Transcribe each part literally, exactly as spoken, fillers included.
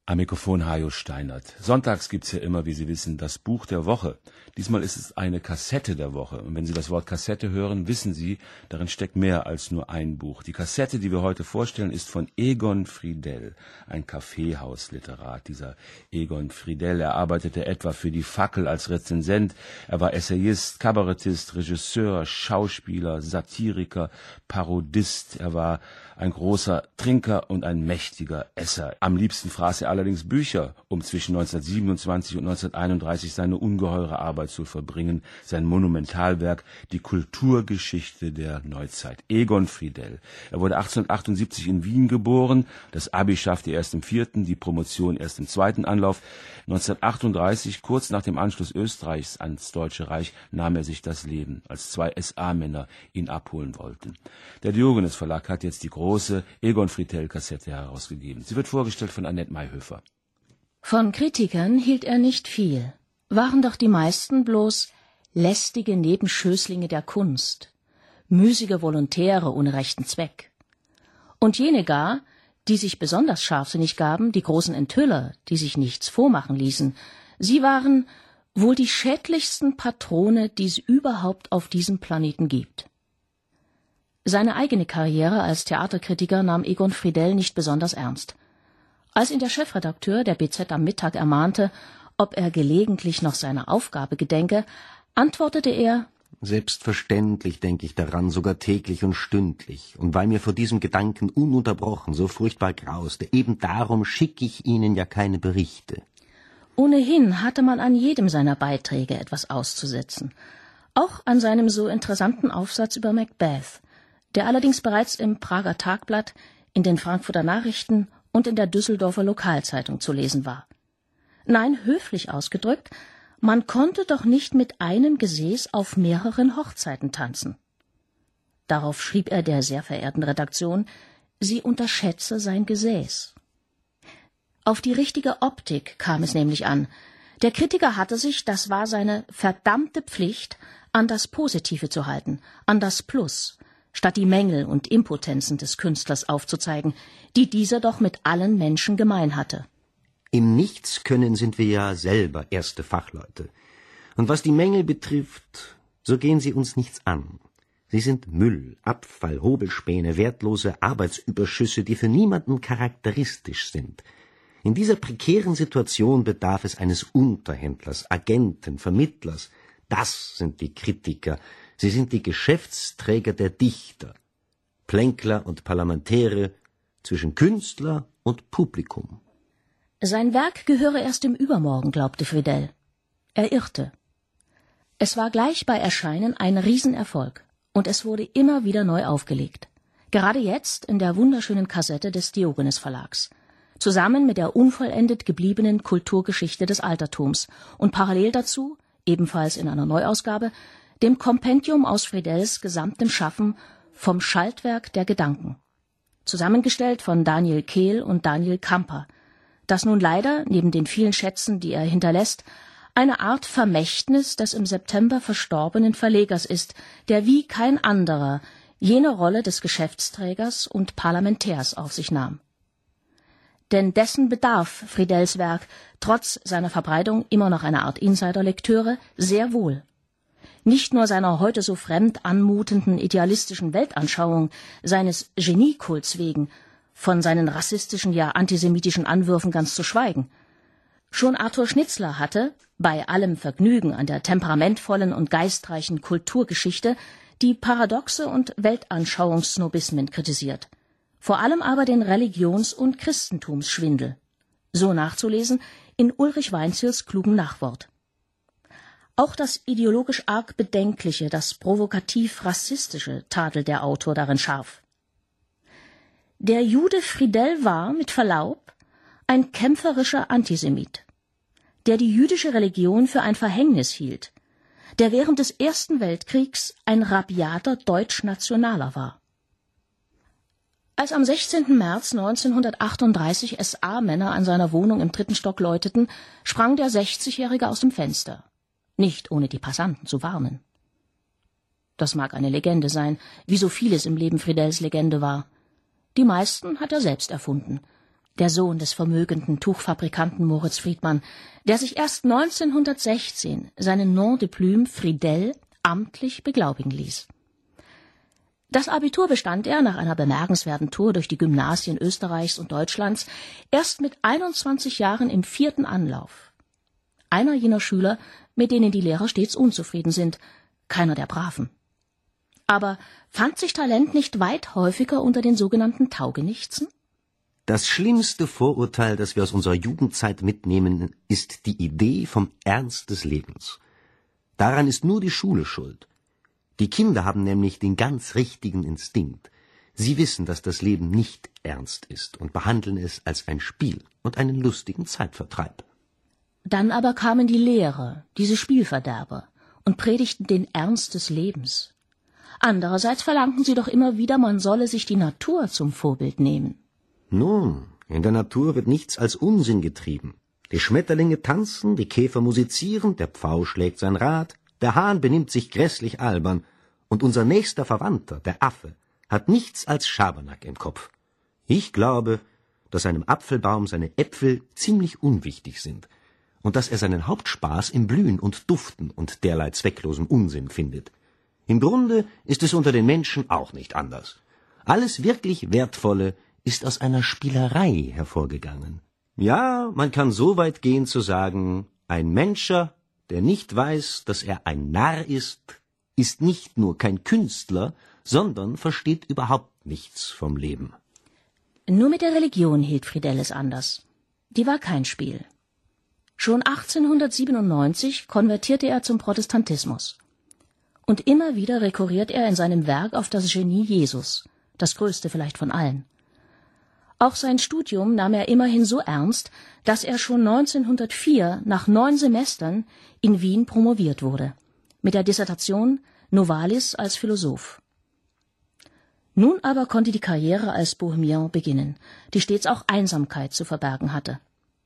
Am Mikrofon Hajo Steinert. Sonntags gibt's ja immer, wie Sie wissen, das Buch der Woche. Diesmal ist es eine Kassette der Woche. Und wenn Sie das Wort Kassette hören, wissen Sie, darin steckt mehr als nur ein Buch. Die Kassette, die wir heute vorstellen, ist von Egon Friedell, ein Kaffeehausliterat. Dieser Egon Friedell, er arbeitete etwa für die Fackel als Rezensent. Er war Essayist, Kabarettist, Regisseur, Schauspieler, Satiriker, Parodist. Er war ein großer Trinker und ein mächtiger Esser. Am liebsten fraß er allerdings Bücher, um zwischen neunzehnhundertsiebenundzwanzig und neunzehnhunderteinunddreißig seine ungeheure Arbeit zu verbringen, sein Monumentalwerk Die Kulturgeschichte der Neuzeit. Egon Friedell. Er wurde achtzehnhundertachtundsiebzig in Wien geboren, das Abi schaffte er erst im vierten, die Promotion erst im zweiten Anlauf. neunzehnhundertachtunddreißig, kurz nach dem Anschluss Österreichs ans Deutsche Reich, nahm er sich das Leben, als zwei S A-Männer ihn abholen wollten. Der Diogenes Verlag hat jetzt die große Egon Friedell-Kassette herausgegeben. Sie wird vorgestellt von Annette Mayhöfer. Von Kritikern hielt er nicht viel, waren doch die meisten bloß lästige Nebenschößlinge der Kunst, müßige Volontäre ohne rechten Zweck. Und jene gar, die sich besonders scharfsinnig gaben, die großen Enthüller, die sich nichts vormachen ließen, sie waren wohl die schädlichsten Patrone, die es überhaupt auf diesem Planeten gibt. Seine eigene Karriere als Theaterkritiker nahm Egon Friedell nicht besonders ernst. Als ihn der Chefredakteur der B Z am Mittag ermahnte, ob er gelegentlich noch seiner Aufgabe gedenke, antwortete er: Selbstverständlich denke ich daran, sogar täglich und stündlich. Und weil mir vor diesem Gedanken ununterbrochen so furchtbar grauste, eben darum schicke ich Ihnen ja keine Berichte. Ohnehin hatte man an jedem seiner Beiträge etwas auszusetzen. Auch an seinem so interessanten Aufsatz über Macbeth, der allerdings bereits im Prager Tagblatt, in den Frankfurter Nachrichten und in der Düsseldorfer Lokalzeitung zu lesen war. Nein, höflich ausgedrückt, man konnte doch nicht mit einem Gesäß auf mehreren Hochzeiten tanzen. Darauf schrieb er der sehr verehrten Redaktion, sie unterschätze sein Gesäß. Auf die richtige Optik kam es nämlich an. Der Kritiker hatte sich, das war seine verdammte Pflicht, an das Positive zu halten, an das Plus, statt die Mängel und Impotenzen des Künstlers aufzuzeigen, die dieser doch mit allen Menschen gemein hatte. Im Nichtskönnen sind wir ja selber erste Fachleute. Und was die Mängel betrifft, so gehen sie uns nichts an. Sie sind Müll, Abfall, Hobelspäne, wertlose Arbeitsüberschüsse, die für niemanden charakteristisch sind. In dieser prekären Situation bedarf es eines Unterhändlers, Agenten, Vermittlers. Das sind die Kritiker. Sie sind die Geschäftsträger der Dichter, Plänkler und Parlamentäre zwischen Künstler und Publikum. Sein Werk gehöre erst im Übermorgen, glaubte Friedell. Er irrte. Es war gleich bei Erscheinen ein Riesenerfolg und es wurde immer wieder neu aufgelegt. Gerade jetzt in der wunderschönen Kassette des Diogenes Verlags. Zusammen mit der unvollendet gebliebenen Kulturgeschichte des Altertums und parallel dazu, ebenfalls in einer Neuausgabe, dem Kompendium aus Friedells gesamtem Schaffen vom Schaltwerk der Gedanken, zusammengestellt von Daniel Kehl und Daniel Kamper, das nun leider, neben den vielen Schätzen, die er hinterlässt, eine Art Vermächtnis des im September verstorbenen Verlegers ist, der wie kein anderer jene Rolle des Geschäftsträgers und Parlamentärs auf sich nahm. Denn dessen bedarf Friedells Werk, trotz seiner Verbreitung immer noch eine Art Insiderlektüre, sehr wohl. Nicht nur seiner heute so fremd anmutenden idealistischen Weltanschauung, seines Geniekults wegen, von seinen rassistischen, ja antisemitischen Anwürfen ganz zu schweigen. Schon Arthur Schnitzler hatte, bei allem Vergnügen an der temperamentvollen und geistreichen Kulturgeschichte, die Paradoxe und Weltanschauungssnobismen kritisiert. Vor allem aber den Religions- und Christentumsschwindel. So nachzulesen in Ulrich Weinzierls klugem Nachwort. Auch das ideologisch arg Bedenkliche, das provokativ-rassistische tadelt der Autor darin scharf. Der Jude Friedell war, mit Verlaub, ein kämpferischer Antisemit, der die jüdische Religion für ein Verhängnis hielt, der während des Ersten Weltkriegs ein rabiater Deutschnationaler war. Als am sechzehnten März neunzehnhundertachtunddreißig S A-Männer an seiner Wohnung im dritten Stock läuteten, sprang der sechzigjährige aus dem Fenster. Nicht ohne die Passanten zu warnen. Das mag eine Legende sein, wie so vieles im Leben Friedells Legende war. Die meisten hat er selbst erfunden. der Sohn des vermögenden Tuchfabrikanten Moritz Friedmann, der sich erst neunzehnhundertsechzehn seinen Nom de Plume Friedel amtlich beglaubigen ließ. Das Abitur bestand er nach einer bemerkenswerten Tour durch die Gymnasien Österreichs und Deutschlands erst mit einundzwanzig Jahren im vierten Anlauf. Einer jener Schüler, mit denen die Lehrer stets unzufrieden sind, keiner der Braven. Aber fand sich Talent nicht weit häufiger unter den sogenannten Taugenichtsen? Das schlimmste Vorurteil, das wir aus unserer Jugendzeit mitnehmen, ist die Idee vom Ernst des Lebens. Daran ist nur die Schule schuld. Die Kinder haben nämlich den ganz richtigen Instinkt. Sie wissen, dass das Leben nicht ernst ist und behandeln es als ein Spiel und einen lustigen Zeitvertreib. Dann aber kamen die Lehrer, diese Spielverderber, und predigten den Ernst des Lebens. Andererseits verlangten sie doch immer wieder, man solle sich die Natur zum Vorbild nehmen. Nun, in der Natur wird nichts als Unsinn getrieben. Die Schmetterlinge tanzen, die Käfer musizieren, der Pfau schlägt sein Rad, der Hahn benimmt sich grässlich albern, und unser nächster Verwandter, der Affe, hat nichts als Schabernack im Kopf. Ich glaube, dass einem Apfelbaum seine Äpfel ziemlich unwichtig sind und dass er seinen Hauptspaß im Blühen und Duften und derlei zwecklosem Unsinn findet. Im Grunde ist es unter den Menschen auch nicht anders. Alles wirklich Wertvolle ist aus einer Spielerei hervorgegangen. Ja, man kann so weit gehen zu sagen, ein Menscher, der nicht weiß, dass er ein Narr ist, ist nicht nur kein Künstler, sondern versteht überhaupt nichts vom Leben. Nur mit der Religion hielt Friedel es anders. Die war kein Spiel. Schon achtzehnhundertsiebenundneunzig konvertierte er zum Protestantismus. Und immer wieder rekurriert er in seinem Werk auf das Genie Jesus, das größte vielleicht von allen. Auch sein Studium nahm er immerhin so ernst, dass er schon neunzehnhundertvier nach neun Semestern in Wien promoviert wurde, mit der Dissertation Novalis als Philosoph. Nun aber konnte die Karriere als Bohemien beginnen, die stets auch Einsamkeit zu verbergen hatte.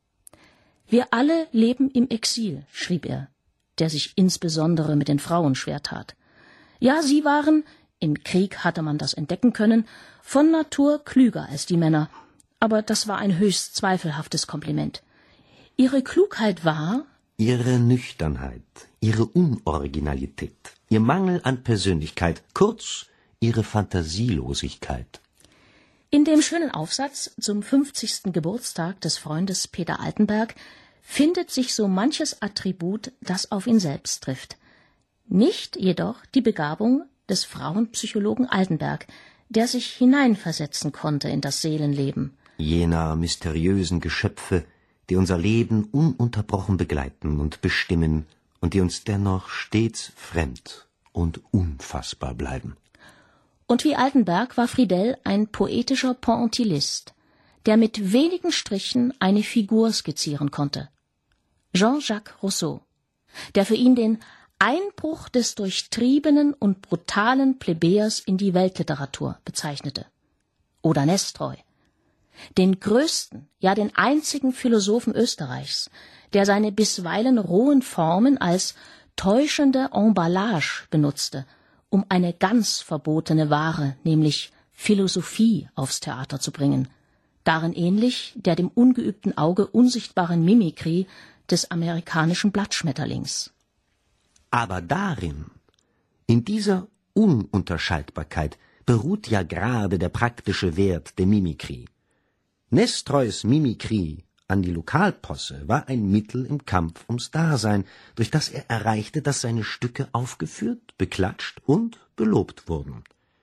Wir alle leben im Exil, schrieb er, der sich insbesondere mit den Frauen schwer tat. Ja, sie waren, im Krieg hatte man das entdecken können, von Natur klüger als die Männer, aber das war ein höchst zweifelhaftes Kompliment. Ihre Klugheit war ihre Nüchternheit, ihre Unoriginalität, ihr Mangel an Persönlichkeit, kurz ihre Fantasielosigkeit. In dem schönen Aufsatz zum fünfzigsten Geburtstag des Freundes Peter Altenberg findet sich so manches Attribut, das auf ihn selbst trifft. Nicht jedoch die Begabung des Frauenpsychologen Altenberg, der sich hineinversetzen konnte in das Seelenleben. Jener mysteriösen Geschöpfe, die unser Leben ununterbrochen begleiten und bestimmen und die uns dennoch stets fremd und unfassbar bleiben. Und wie Altenberg war Friedel ein poetischer Pointillist, der mit wenigen Strichen eine Figur skizzieren konnte. Jean-Jacques Rousseau, der für ihn den Einbruch des durchtriebenen und brutalen Plebejers in die Weltliteratur bezeichnete. Oder Nestroy, den größten, ja den einzigen Philosophen Österreichs, der seine bisweilen rohen Formen als täuschende Emballage benutzte, um eine ganz verbotene Ware, nämlich Philosophie, aufs Theater zu bringen, darin ähnlich der dem ungeübten Auge unsichtbaren Mimikrie des amerikanischen Blattschmetterlings. Aber darin, in dieser Ununterscheidbarkeit, beruht ja gerade der praktische Wert der Mimikrie. Nestroys Mimikrie an die Lokalposse war ein Mittel im Kampf ums Dasein, durch das er erreichte, dass seine Stücke aufgeführt, beklatscht und belobt wurden.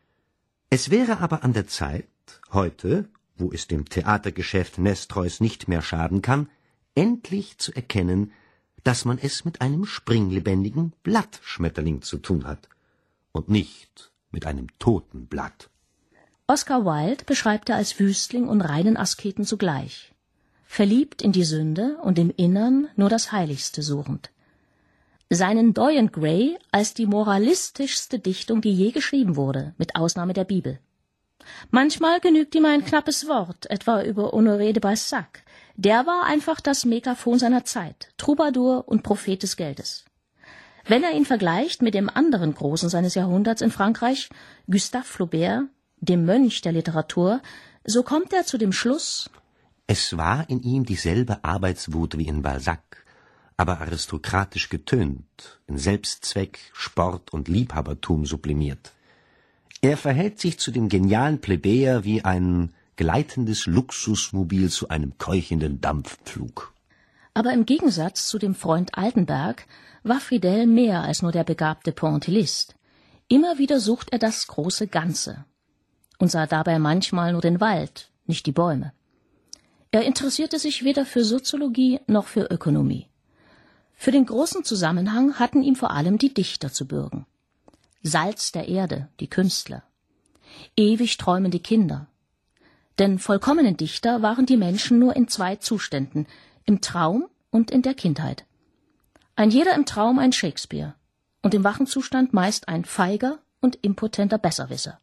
Es wäre aber an der Zeit, heute, wo es dem Theatergeschäft Nestroys nicht mehr schaden kann, endlich zu erkennen, dass man es mit einem springlebendigen Blattschmetterling zu tun hat und nicht mit einem toten Blatt. Oscar Wilde beschreibt er als Wüstling und reinen Asketen zugleich, verliebt in die Sünde und im Innern nur das Heiligste suchend. Seinen Dorian Gray als die moralistischste Dichtung, die je geschrieben wurde, mit Ausnahme der Bibel. Manchmal genügt ihm ein knappes Wort, etwa über Honoré de Balzac. Der war einfach das Megafon seiner Zeit, Troubadour und Prophet des Geldes. Wenn er ihn vergleicht mit dem anderen Großen seines Jahrhunderts in Frankreich, Gustave Flaubert, dem Mönch der Literatur, so kommt er zu dem Schluss: Es war in ihm dieselbe Arbeitswut wie in Balzac, aber aristokratisch getönt, in Selbstzweck, Sport und Liebhabertum sublimiert. Er verhält sich zu dem genialen Plebejer wie ein gleitendes Luxusmobil zu einem keuchenden Dampfpflug. Aber im Gegensatz zu dem Freund Altenberg war Friedel mehr als nur der begabte Pointillist. Immer wieder sucht er das große Ganze und sah dabei manchmal nur den Wald, nicht die Bäume. Er interessierte sich weder für Soziologie noch für Ökonomie. Für den großen Zusammenhang hatten ihm vor allem die Dichter zu bürgen. Salz der Erde, die Künstler. Ewig träumende Kinder. Denn vollkommene Dichter waren die Menschen nur in zwei Zuständen, im Traum und in der Kindheit. Ein jeder im Traum ein Shakespeare und im wachen Zustand meist ein feiger und impotenter Besserwisser.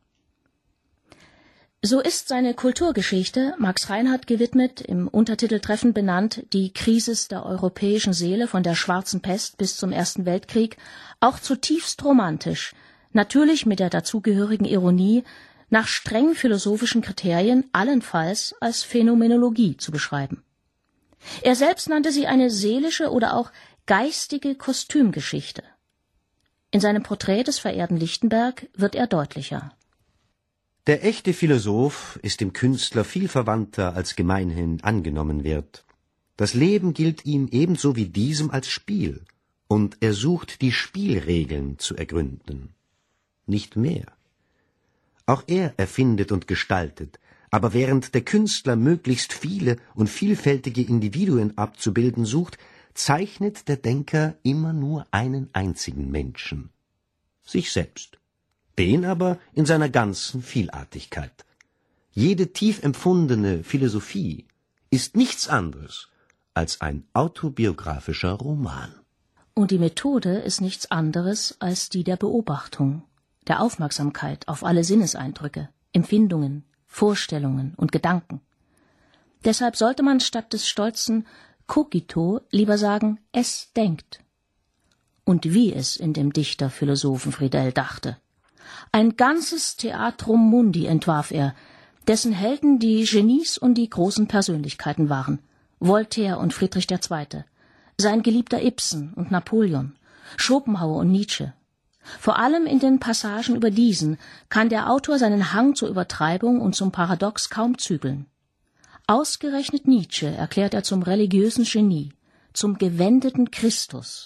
So ist seine Kulturgeschichte Max Reinhardt gewidmet, im Untertitel treffend benannt Die Krisis der europäischen Seele von der Schwarzen Pest bis zum Ersten Weltkrieg, auch zutiefst romantisch, natürlich mit der dazugehörigen Ironie, nach streng philosophischen Kriterien allenfalls als Phänomenologie zu beschreiben. Er selbst nannte sie eine seelische oder auch geistige Kostümgeschichte. In seinem Porträt des verehrten Lichtenberg wird er deutlicher. Der echte Philosoph ist dem Künstler viel verwandter, als gemeinhin angenommen wird. Das Leben gilt ihm ebenso wie diesem als Spiel, und er sucht die Spielregeln zu ergründen. Nicht mehr. Auch er erfindet und gestaltet, aber während der Künstler möglichst viele und vielfältige Individuen abzubilden sucht, zeichnet der Denker immer nur einen einzigen Menschen, sich selbst. Den aber in seiner ganzen Vielartigkeit. Jede tief empfundene Philosophie ist nichts anderes als ein autobiografischer Roman. Und die Methode ist nichts anderes als die der Beobachtung, der Aufmerksamkeit auf alle Sinneseindrücke, Empfindungen, Vorstellungen und Gedanken. Deshalb sollte man statt des stolzen Cogito lieber sagen, es denkt. Und wie es in dem Dichter-Philosophen Friedel dachte. Ein ganzes Theatrum Mundi entwarf er, dessen Helden die Genies und die großen Persönlichkeiten waren, Voltaire und Friedrich der Zweite, sein geliebter Ibsen und Napoleon, Schopenhauer und Nietzsche. Vor allem in den Passagen über diesen kann der Autor seinen Hang zur Übertreibung und zum Paradox kaum zügeln. Ausgerechnet Nietzsche erklärt er zum religiösen Genie, zum gewendeten Christus.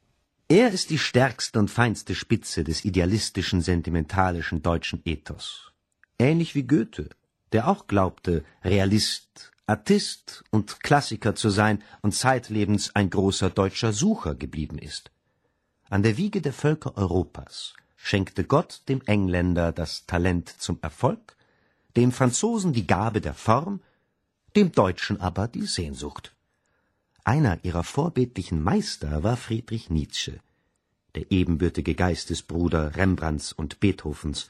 Er ist die stärkste und feinste Spitze des idealistischen, sentimentalischen deutschen Ethos. Ähnlich wie Goethe, der auch glaubte, Realist, Artist und Klassiker zu sein und zeitlebens ein großer deutscher Sucher geblieben ist. An der Wiege der Völker Europas schenkte Gott dem Engländer das Talent zum Erfolg, dem Franzosen die Gabe der Form, dem Deutschen aber die Sehnsucht. Einer ihrer vorbildlichen Meister war Friedrich Nietzsche, der ebenbürtige Geistesbruder Rembrandts und Beethovens.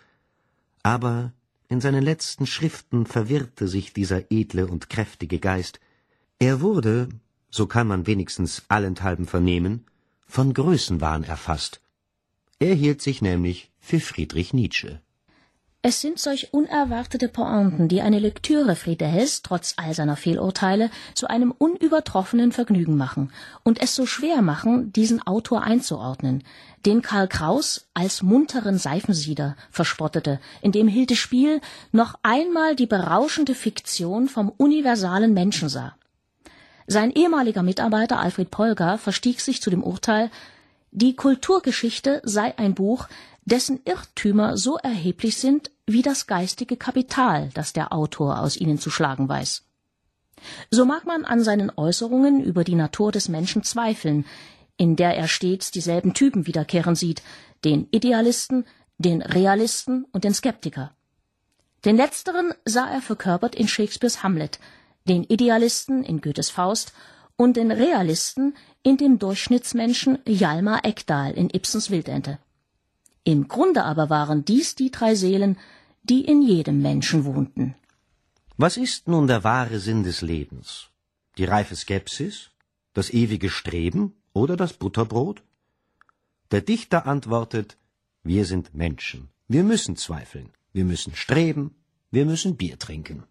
Aber in seinen letzten Schriften verwirrte sich dieser edle und kräftige Geist. Er wurde, so kann man wenigstens allenthalben vernehmen, von Größenwahn erfasst. Er hielt sich nämlich für Friedrich Nietzsche. Es sind solch unerwartete Pointen, die eine Lektüre Friedels, trotz all seiner Fehlurteile, zu einem unübertroffenen Vergnügen machen und es so schwer machen, diesen Autor einzuordnen, den Karl Kraus als munteren Seifensieder verspottete, indem Hilde Spiel noch einmal die berauschende Fiktion vom universalen Menschen sah. Sein ehemaliger Mitarbeiter Alfred Polger verstieg sich zu dem Urteil, die Kulturgeschichte sei ein Buch, dessen Irrtümer so erheblich sind wie das geistige Kapital, das der Autor aus ihnen zu schlagen weiß. So mag man an seinen Äußerungen über die Natur des Menschen zweifeln, in der er stets dieselben Typen wiederkehren sieht, den Idealisten, den Realisten und den Skeptiker. Den letzteren sah er verkörpert in Shakespeares Hamlet, den Idealisten in Goethes Faust und den Realisten in dem Durchschnittsmenschen Hjalmar Ekdal in Ibsens Wildente. Im Grunde aber waren dies die drei Seelen, die in jedem Menschen wohnten. Was ist nun der wahre Sinn des Lebens? Die reife Skepsis, das ewige Streben oder das Butterbrot? Der Dichter antwortet, wir sind Menschen, wir müssen zweifeln, wir müssen streben, wir müssen Bier trinken.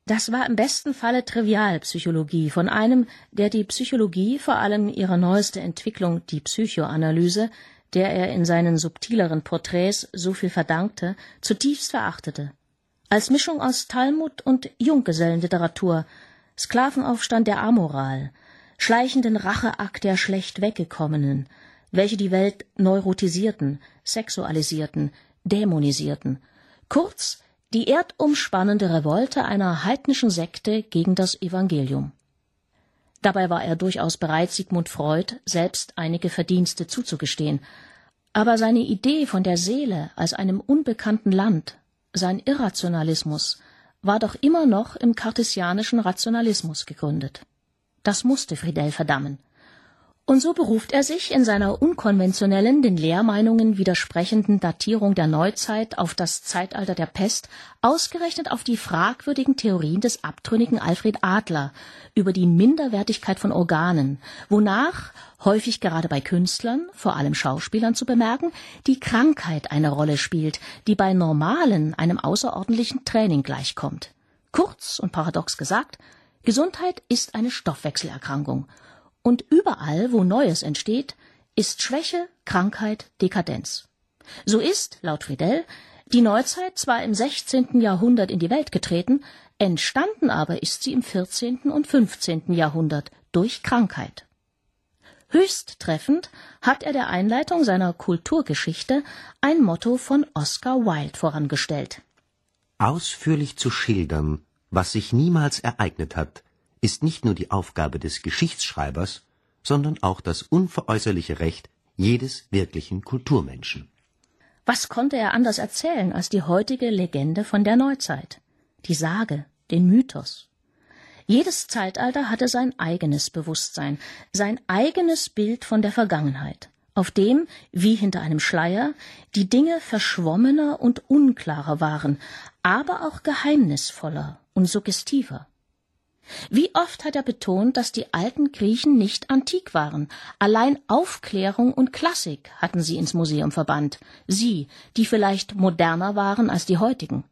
Das war im besten Falle Trivialpsychologie von einem, der die Psychologie, vor allem ihre neueste Entwicklung, die Psychoanalyse, der er in seinen subtileren Porträts so viel verdankte, zutiefst verachtete. Als Mischung aus Talmud und Junggesellenliteratur, Sklavenaufstand der Amoral, schleichenden Racheakt der schlecht Weggekommenen, welche die Welt neurotisierten, sexualisierten, dämonisierten, kurz die erdumspannende Revolte einer heidnischen Sekte gegen das Evangelium. Dabei war er durchaus bereit, Sigmund Freud selbst einige Verdienste zuzugestehen, aber seine Idee von der Seele als einem unbekannten Land, sein Irrationalismus, war doch immer noch im kartesianischen Rationalismus gegründet. Das musste Friedel verdammen. Und so beruft er sich in seiner unkonventionellen, den Lehrmeinungen widersprechenden Datierung der Neuzeit auf das Zeitalter der Pest, ausgerechnet auf die fragwürdigen Theorien des abtrünnigen Alfred Adler über die Minderwertigkeit von Organen, wonach, häufig gerade bei Künstlern, vor allem Schauspielern zu bemerken, die Krankheit eine Rolle spielt, die bei Normalen einem außerordentlichen Training gleichkommt. Kurz und paradox gesagt, Gesundheit ist eine Stoffwechselerkrankung. Und überall, wo Neues entsteht, ist Schwäche, Krankheit, Dekadenz. So ist, laut Friedel, die Neuzeit zwar im sechzehnten Jahrhundert in die Welt getreten, entstanden aber ist sie im vierzehnten und fünfzehnten Jahrhundert durch Krankheit. Höchst treffend hat er der Einleitung seiner Kulturgeschichte ein Motto von Oscar Wilde vorangestellt. Ausführlich zu schildern, was sich niemals ereignet hat, ist nicht nur die Aufgabe des Geschichtsschreibers, sondern auch das unveräußerliche Recht jedes wirklichen Kulturmenschen. Was konnte er anders erzählen als die heutige Legende von der Neuzeit, die Sage, den Mythos? Jedes Zeitalter hatte sein eigenes Bewusstsein, sein eigenes Bild von der Vergangenheit, auf dem, wie hinter einem Schleier, die Dinge verschwommener und unklarer waren, aber auch geheimnisvoller und suggestiver. Wie oft hat er betont, dass die alten Griechen nicht antik waren, allein Aufklärung und Klassik hatten sie ins Museum verbannt, sie, die vielleicht moderner waren als die heutigen.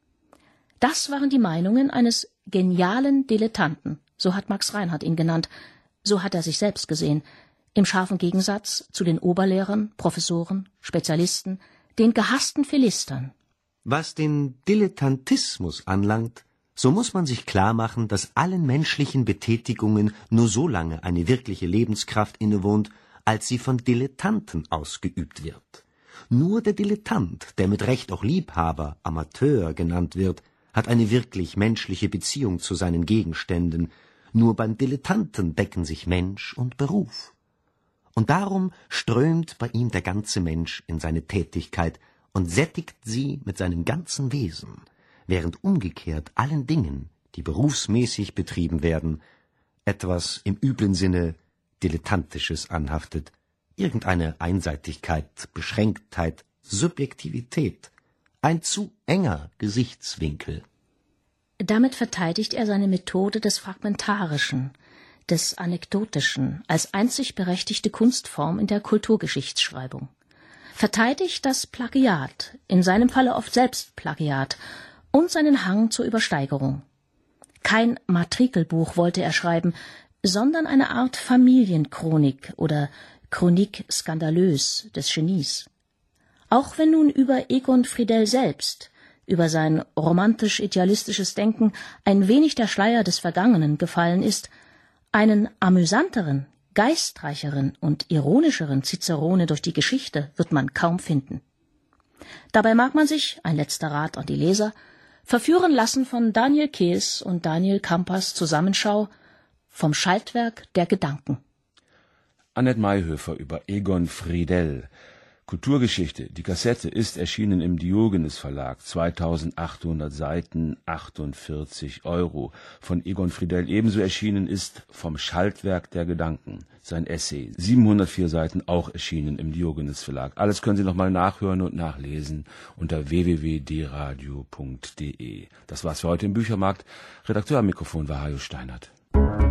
Das waren die Meinungen eines genialen Dilettanten, so hat Max Reinhardt ihn genannt, so hat er sich selbst gesehen, im scharfen Gegensatz zu den Oberlehrern, Professoren, Spezialisten, den gehassten Philistern. Was den Dilettantismus anlangt, so muss man sich klarmachen, dass allen menschlichen Betätigungen nur so lange eine wirkliche Lebenskraft innewohnt, als sie von Dilettanten ausgeübt wird. Nur der Dilettant, der mit Recht auch Liebhaber, Amateur genannt wird, hat eine wirklich menschliche Beziehung zu seinen Gegenständen. Nur beim Dilettanten decken sich Mensch und Beruf. Und darum strömt bei ihm der ganze Mensch in seine Tätigkeit und sättigt sie mit seinem ganzen Wesen, während umgekehrt allen Dingen, die berufsmäßig betrieben werden, etwas im üblen Sinne Dilettantisches anhaftet, irgendeine Einseitigkeit, Beschränktheit, Subjektivität, ein zu enger Gesichtswinkel. Damit verteidigt er seine Methode des Fragmentarischen, des Anekdotischen als einzig berechtigte Kunstform in der Kulturgeschichtsschreibung. Verteidigt das Plagiat, in seinem Falle oft Selbstplagiat, und seinen Hang zur Übersteigerung. Kein Matrikelbuch wollte er schreiben, sondern eine Art Familienchronik oder Chronique skandalös des Genies. Auch wenn nun über Egon Friedel selbst, über sein romantisch-idealistisches Denken ein wenig der Schleier des Vergangenen gefallen ist, einen amüsanteren, geistreicheren und ironischeren Cicerone durch die Geschichte wird man kaum finden. Dabei mag man sich, ein letzter Rat an die Leser, verführen lassen von Daniel Kehls und Daniel Kampers Zusammenschau vom Schaltwerk der Gedanken. Annette Mayhöfer über Egon Friedel. Kulturgeschichte, die Kassette ist erschienen im Diogenes Verlag, zweitausendachthundert Seiten, achtundvierzig Euro. Von Egon Friedel ebenso erschienen ist Vom Schaltwerk der Gedanken, sein Essay, siebenhundertvier Seiten, auch erschienen im Diogenes Verlag. Alles können Sie nochmal nachhören und nachlesen unter w w w punkt d radio punkt d e. Das war's für heute im Büchermarkt. Redakteur am Mikrofon war Hajo Steinert.